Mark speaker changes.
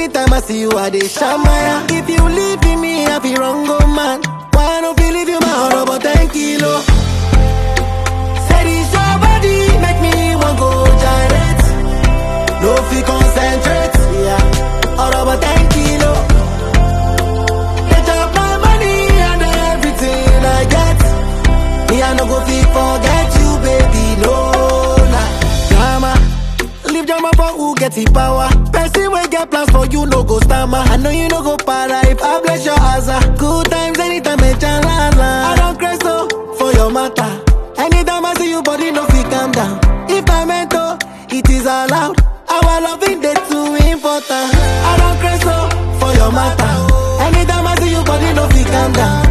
Speaker 1: anytime I see you, I dey shamaya. If you leave me, I be wrong, oh man. Why don't believe you, my heart about 10 kilo? Said it's your body, make me want go gyrate. No fee concentrate, yeah. All about 10 kilo. They chop my money and everything I get. Me, I no go fee forget you, baby, no. Nah. Drama, leave drama for who get the power. Person will get plans for you, no go stammer. I know you no go para if I bless your hazard. Good times anytime, me chalala. I don't crazy so for your matter. Anytime I see you, body no fit calm down. If I meant to, it is allowed. Our loving day too important. I don't crazy so for your matter. Anytime I see you, body no fit calm down.